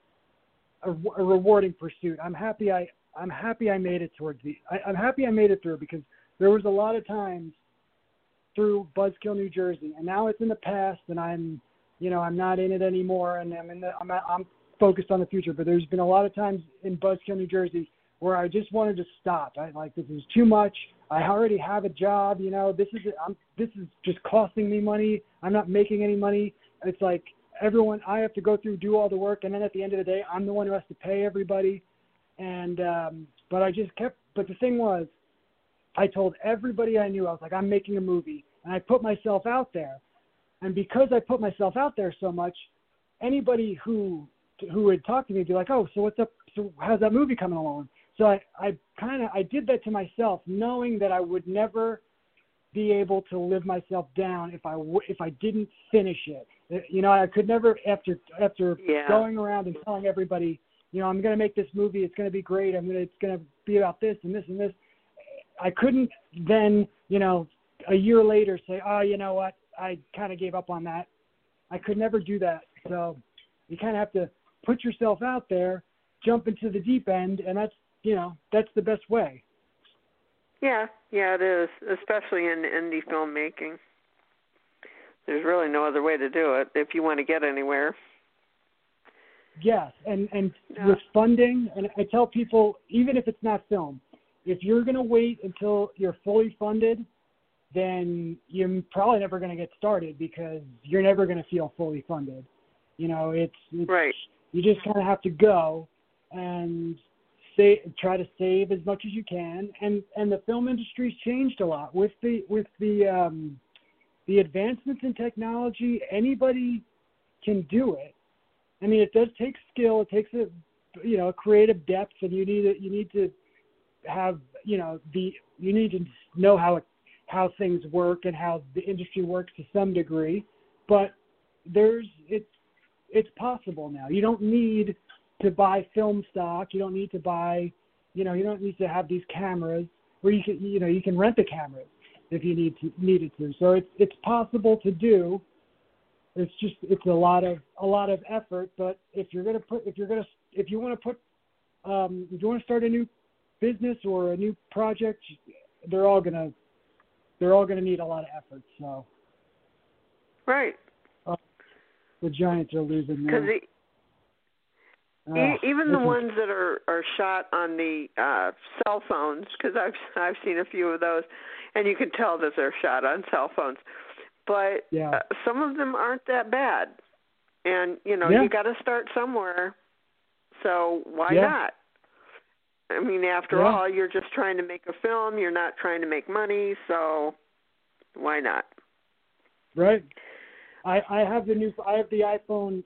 pursuit. I'm happy I made it I'm happy I made it through, because there was a lot of times through Buzzkill, New Jersey, and now it's in the past, and I'm not in it anymore, and I'm focused on the future. But there's been a lot of times in Buzzkill, New Jersey, where I just wanted to stop. This is too much. I already have a job. You know, this is just costing me money. I'm not making any money. It's like I have to go through, do all the work, and then at the end of the day, I'm the one who has to pay everybody. And but the thing was, I told everybody I knew, I was like, I'm making a movie, and I put myself out there. And because I put myself out there so much, anybody who would talk to me would be like, oh, so what's up? So how's that movie coming along? So I did that to myself, knowing that I would never be able to live myself down if I didn't finish it. You know, I could never, after going around and telling everybody, you know, I'm going to make this movie, it's going to be great, it's going to be about this and this and this. I couldn't then, you know, a year later say, oh, you know what, I kind of gave up on that. I could never do that. So you kind of have to put yourself out there, jump into the deep end, and that's the best way. Yeah, it is, especially in indie filmmaking. There's really no other way to do it if you want to get anywhere. Yes, and with funding, and I tell people, even if it's not film, if you're going to wait until you're fully funded, then you're probably never going to get started, because you're never going to feel fully funded. You know, it's right. You just kind of have to go and try to save as much as you can. And the film industry's changed a lot with the advancements in technology. Anybody can do it. I mean, it does take skill. It takes a creative depth, and you need to have, you need to know how things work and how the industry works to some degree. But it's possible now. You don't need to buy film stock. You don't need to buy, you don't need to have these cameras, where you can rent the cameras if you needed to. So it's possible to do. It's a lot of effort. But if you want to put if you want to start a new business or a new project, they're all gonna need a lot of effort. So, right. The Giants are losing now. Even the ones that are shot on the cell phones, because I've seen a few of those, and you can tell that they're shot on cell phones. But some of them aren't that bad, and you got to start somewhere. So why not? I mean, after all, you're just trying to make a film. You're not trying to make money, so why not? Right. I have the iPhone.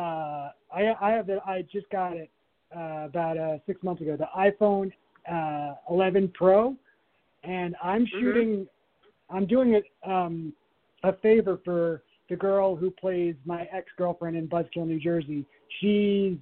I just got it about 6 months ago. The iPhone 11 Pro, and I'm shooting. I'm doing it a favor for the girl who plays my ex-girlfriend in Buzzkill, New Jersey. She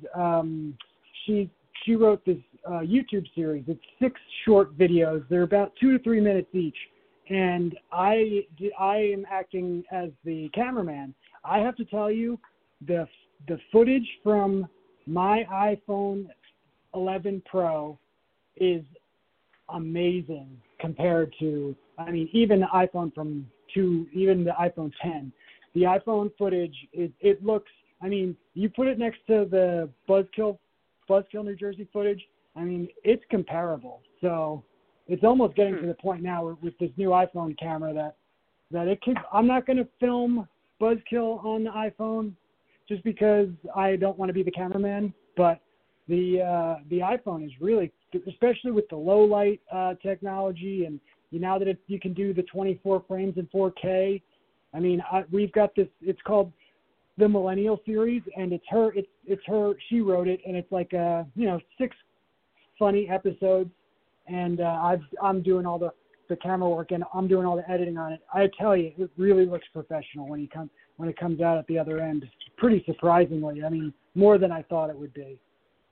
wrote this YouTube series. It's 6 short videos. They're about 2 to 3 minutes each. And I am acting as the cameraman. I have to tell you, the footage from my iPhone 11 Pro is amazing compared to, even the iPhone even the iPhone 10. The iPhone footage, it looks, you put it next to the Buzzkill, New Jersey footage, it's comparable. So it's almost getting to the point now with this new iPhone camera that it can. I'm not going to film Buzzkill on the iPhone just because I don't want to be the cameraman. But the iPhone is really, especially with the low light technology, and now that you can do the 24 frames in 4K. We've got this. It's called the Millennial Series, and it's her. She wrote it, and it's like 6 funny episodes. And I'm doing all the camera work, and I'm doing all the editing on it. I tell you, it really looks professional when it comes out at the other end. Pretty surprisingly, more than I thought it would be.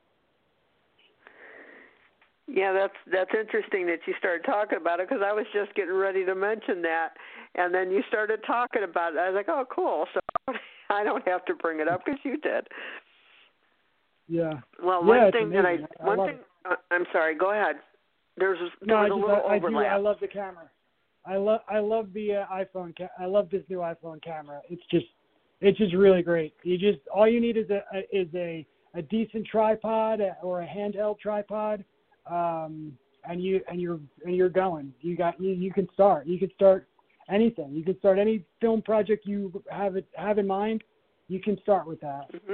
Yeah, that's interesting that you started talking about it, because I was just getting ready to mention that, and then you started talking about it. I was like, oh, cool. So I don't have to bring it up because you did. Yeah. Well, I'm sorry. Go ahead. There was a little overlap. I love the camera. I love the iPhone. I love this new iPhone camera. It's just really great. All you need is a decent tripod or a handheld tripod, and you're going. You can start. You can start anything. You can start any film project you have in mind. You can start with that. Mm-hmm.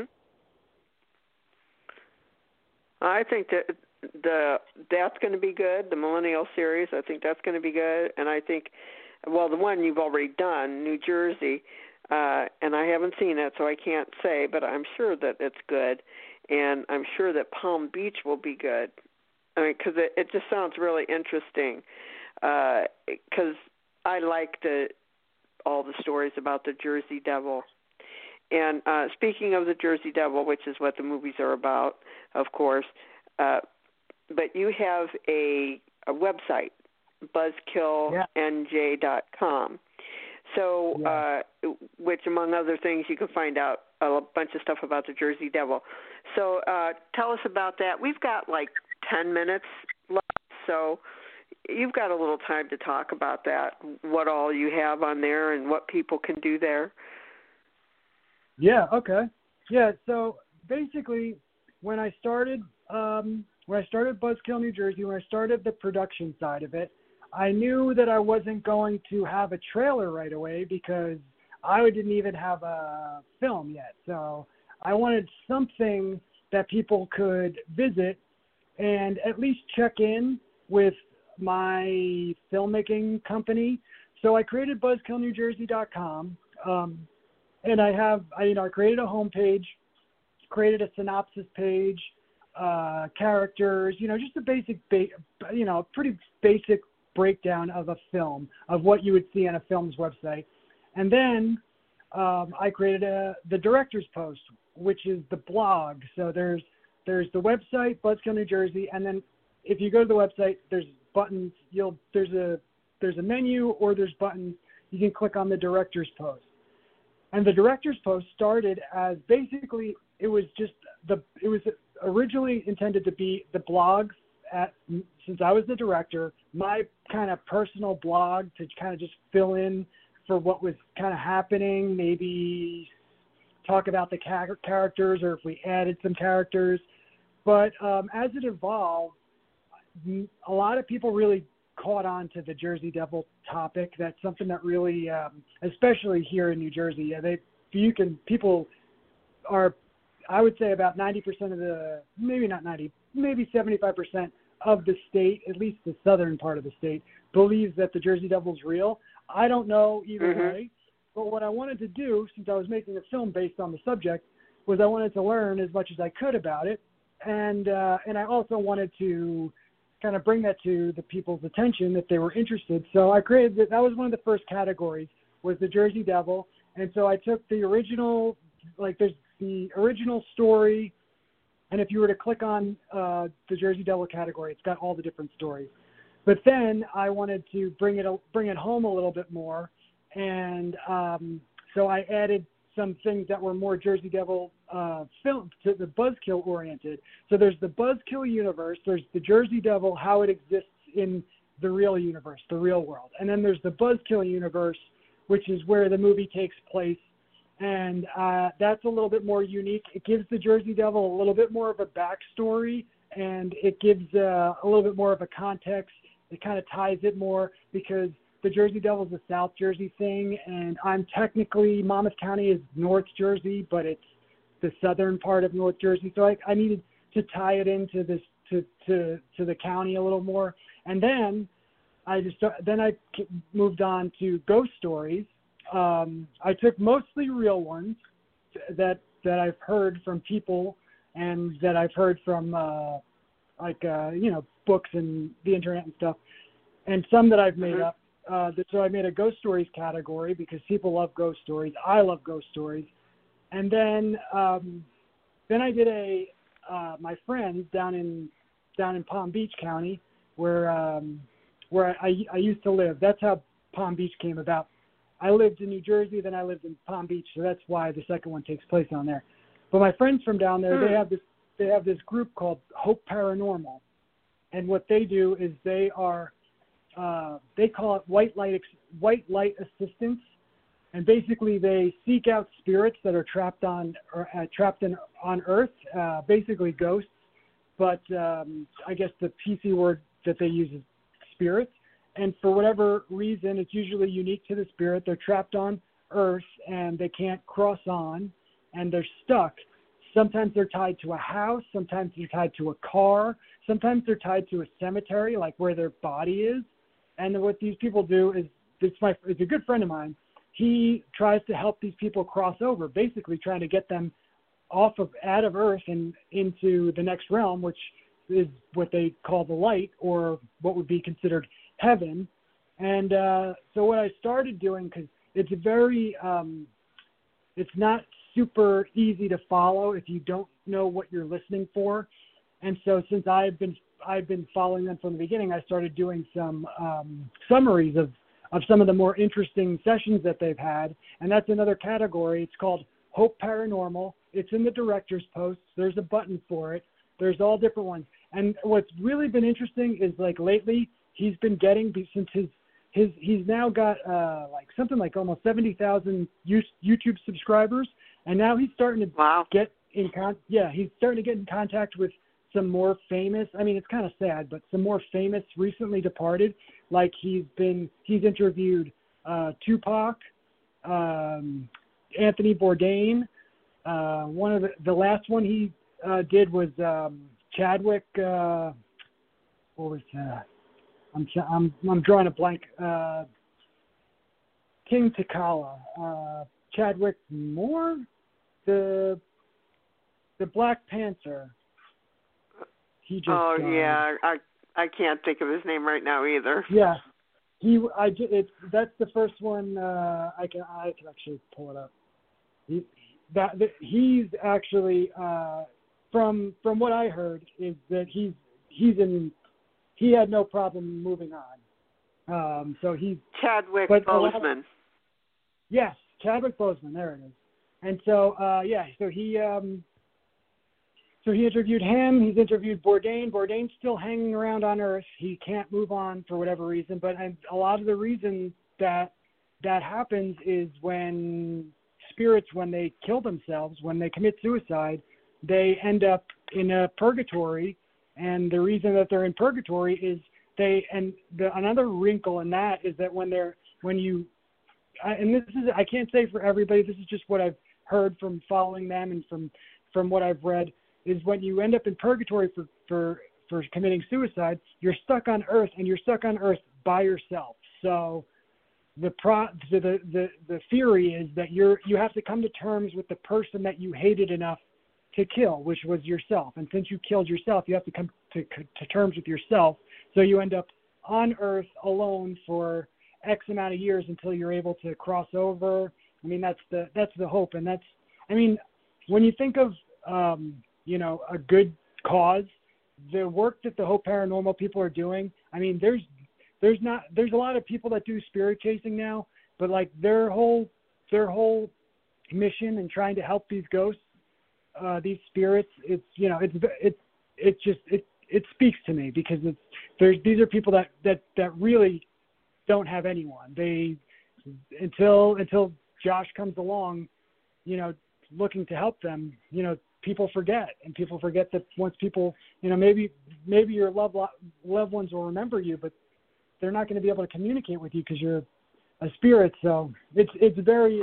I think that's going to be good. The Millennial Series, I think that's going to be good. And I think, the one you've already done, New Jersey, and I haven't seen it, so I can't say, but I'm sure that it's good. And I'm sure that Palm Beach will be good. Because it just sounds really interesting. Because I like all the stories about the Jersey Devil. And speaking of the Jersey Devil, which is what the movies are about, of course, but you have a website, buzzkillnj.com. So, which among other things, you can find out a bunch of stuff about the Jersey Devil. So tell us about that. We've got like 10 minutes left, so you've got a little time to talk about that, what all you have on there and what people can do there. Yeah, okay. Yeah, so basically when I started Buzzkill, New Jersey, when I started the production side of it, I knew that I wasn't going to have a trailer right away because I didn't even have a film yet. So I wanted something that people could visit and at least check in with my filmmaking company. So I created BuzzkillNewJersey.com, and I created a homepage, created a synopsis page, characters, just a basic, pretty basic breakdown of a film, of what you would see on a film's website. And then I created the director's post, which is the blog. So there's the website, Buzzkill, New Jersey, and then if you go to the website, there's buttons. There's a menu or there's buttons. You can click on the director's post. And the director's post started as basically it was originally intended to be the blog since I was the director, my kind of personal blog to kind of just fill in for what was kind of happening, maybe talk about the characters or if we added some characters. But as it evolved, a lot of people really caught on to the Jersey Devil topic. That's something that really, especially here in New Jersey, people are, I would say about 90% of the, maybe not 90, maybe 75% of the state, at least the southern part of the state, believes that the Jersey Devil's real. I don't know either way, but what I wanted to do, since I was making a film based on the subject, was I wanted to learn as much as I could about it, and I also wanted to kind of bring that to the people's attention if they were interested. So I created that was one of the first categories, was the Jersey Devil, and so I took the original, like there's the original story, and if you were to click on the Jersey Devil category, it's got all the different stories. But then I wanted to bring it home a little bit more, and so I added some things that were more Jersey Devil film to the Buzzkill oriented. So there's the Buzzkill universe, there's the Jersey Devil, how it exists in the real universe, the real world, and then there's the Buzzkill universe, which is where the movie takes place. And that's a little bit more unique. It gives the Jersey Devil a little bit more of a backstory, and it gives a little bit more of a context. It kind of ties it more because the Jersey Devil is a South Jersey thing, and I'm technically, Monmouth County is North Jersey, but it's the southern part of North Jersey. So I needed to tie it into this to the county a little more. And then I moved on to ghost stories. I took mostly real ones that I've heard from people and that I've heard from books and the internet and stuff, and some that I've made up. So I made a ghost stories category because people love ghost stories. I love ghost stories. And then I did my friends down in Palm Beach County where I used to live. That's how Palm Beach came about. I lived in New Jersey, then I lived in Palm Beach, so that's why the second one takes place on there. But my friends from down there, they have this group called Hope Paranormal, and what they do is they call it white light assistance, and basically they seek out spirits that are trapped on Earth, basically ghosts, but I guess the PC word that they use is spirits. And for whatever reason, it's usually unique to the spirit. They're trapped on Earth and they can't cross on, and they're stuck. Sometimes they're tied to a house. Sometimes they're tied to a car. Sometimes they're tied to a cemetery, like where their body is. And what these people do is, it's a good friend of mine. He tries to help these people cross over, basically trying to get them out of Earth and into the next realm, which is what they call the light, or what would be considered heaven. And so what I started doing, because it's it's not super easy to follow if you don't know what you're listening for. And so since I've been following them from the beginning, I started doing some summaries of some of the more interesting sessions that they've had. And that's another category. It's called Hope Paranormal. It's in the director's posts. There's a button for it. There's all different ones. And what's really been interesting is, like, lately he's been getting, since he's now got something like almost 70,000 YouTube subscribers, and now he's starting to get in he's starting to get in contact with some more famous, I mean, it's kind of sad, but some more famous recently departed. Like he's interviewed Tupac, Anthony Bourdain. One of the last one he did was Chadwick. What was that? I'm drawing a blank. King T'Challa, Chadwick Moore, the Black Panther. He just. Oh yeah, I can't think of his name right now either. Yeah, that's the first one. I can actually pull it up. He's actually from what I heard is that he had no problem moving on. So he's Chadwick Boseman. Yes, Chadwick Boseman. There it is. And so so So he interviewed him. He's interviewed Bourdain. Bourdain's still hanging around on Earth. He can't move on for whatever reason. But a lot of the reason that happens is when spirits, when they kill themselves, when they commit suicide, they end up in a purgatory. And the reason that they're in purgatory is another wrinkle in that is that I can't say for everybody, this is just what I've heard from following them and from what I've read, is when you end up in purgatory for committing suicide, you're stuck on Earth, and you're stuck on Earth by yourself. So the theory is that you have to come to terms with the person that you hated enough to kill, which was yourself. And since you killed yourself, you have to come to terms with yourself. So you end up on Earth alone for X amount of years until you're able to cross over. I mean, that's the hope. And when you think of, a good cause, the work that the Hope Paranormal people are doing, I mean, there's a lot of people that do spirit chasing now, but like their whole mission in trying to help these ghosts, these spirits, it speaks to me because these are people that really don't have anyone. They until Josh comes along, looking to help them, people forget that once people, maybe your loved ones will remember you, but they're not going to be able to communicate with you because you're a spirit. So it's a very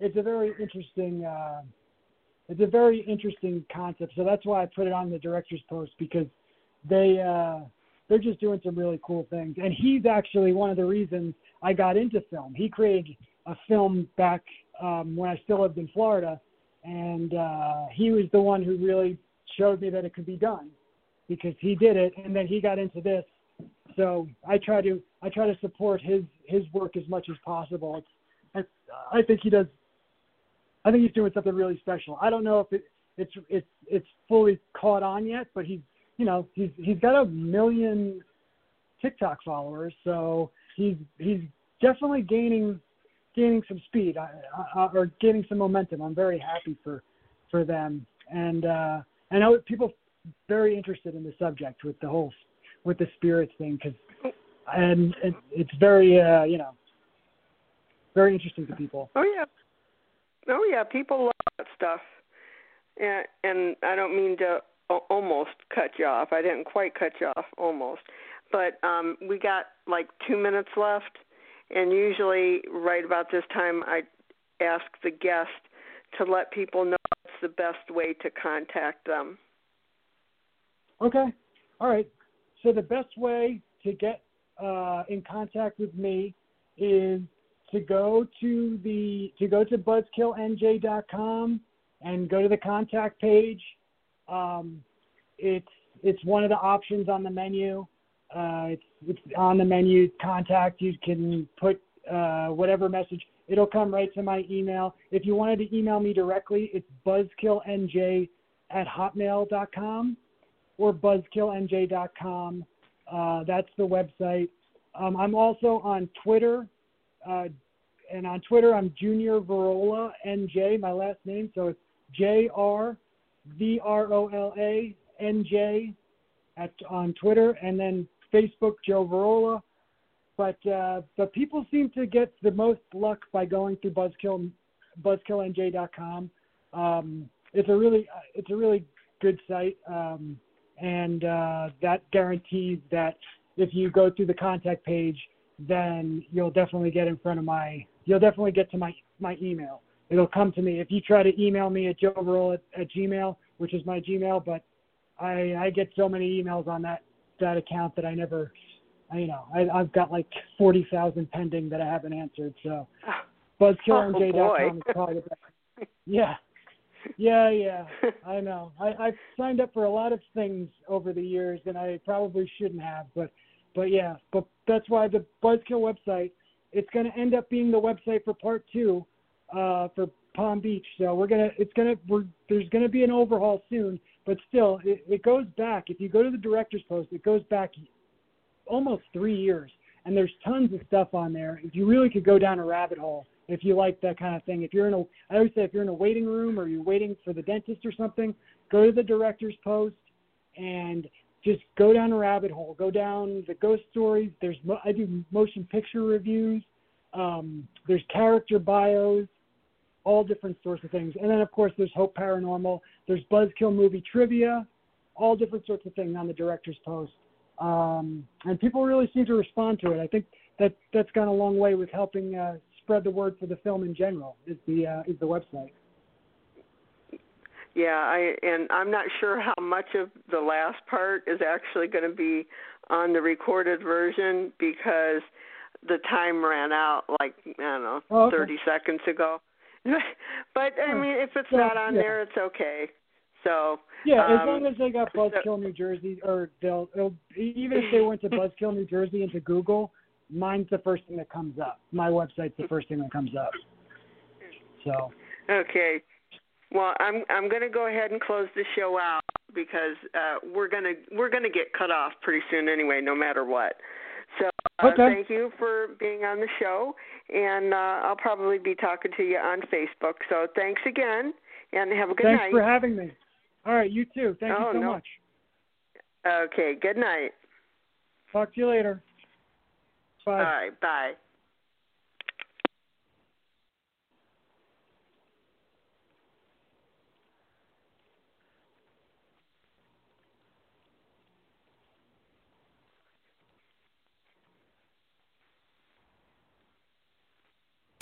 interesting concept. So that's why I put it on the director's post, because they're just doing some really cool things. And he's actually one of the reasons I got into film. He created a film back when I still lived in Florida, and he was the one who really showed me that it could be done, because he did it, and then he got into this. So I try to support his work as much as possible. I think he does. I think he's doing something really special. I don't know if it's fully caught on yet, but he's got 1 million TikTok followers, so he's definitely gaining some speed or gaining some momentum. I'm very happy for them, and I know people very interested in the subject with the spirits thing, and it's very very interesting to people. Oh yeah, people love that stuff, and I don't mean to almost cut you off. I didn't quite cut you off, almost, but we got like 2 minutes left, and usually right about this time I ask the guest to let people know what's the best way to contact them. Okay, all right. So the best way to get in contact with me is to go to buzzkillnj.com and go to the contact page. It's one of the options on the menu. It's on the menu, contact. You can put whatever message. It'll come right to my email. If you wanted to email me directly, it's buzzkillnj@hotmail.com or buzzkillnj.com. That's the website. I'm also on Twitter. And on Twitter, I'm Junior Virola NJ, my last name. So it's JRVROLA NJ on Twitter, and then Facebook, Joe Virola. But people seem to get the most luck by going through buzzkillnj.com. It's a really good site, and that guarantees that if you go through the contact page, then you'll definitely get to my email. It'll come to me. If you try to email me at joevirola@gmail, which is my Gmail, but I get so many emails on that account that I've got like 40,000 pending that I haven't answered. So buzzkillnj.com is probably the best. Yeah. I know. I've signed up for a lot of things over the years, and I probably shouldn't have, but that's why the Buzzkill website, it's going to end up being the website for part 2 for Palm Beach. So there's going to be an overhaul soon, but still it goes back. If you go to the director's post, it goes back almost 3 years, and there's tons of stuff on there. If you really could go down a rabbit hole if you like that kind of thing. If you're in I always say if you're in a waiting room or you're waiting for the dentist or something, go to the director's post and just go down a rabbit hole. Go down the ghost stories. I do motion picture reviews. There's character bios, all different sorts of things. And then, of course, there's Hope Paranormal. There's Buzzkill movie trivia, all different sorts of things on the director's post. And people really seem to respond to it. I think that's gone a long way with helping spread the word for the film in general, is the website. Yeah, I'm not sure how much of the last part is actually going to be on the recorded version because the time ran out 30 seconds ago. But I mean, if it's not on there, it's okay. So as long as they got Buzzkill New Jersey, or even if they went to Buzzkill New Jersey into Google, mine's the first thing that comes up. My website's the first thing that comes up. So okay. Well, I'm going to go ahead and close the show out because we're gonna get cut off pretty soon anyway, no matter what. So thank you for being on the show, and I'll probably be talking to you on Facebook. So thanks again, and have a good night. Thanks for having me. All right, you too. Thank you so much. Okay, good night. Talk to you later. Bye. All right, bye.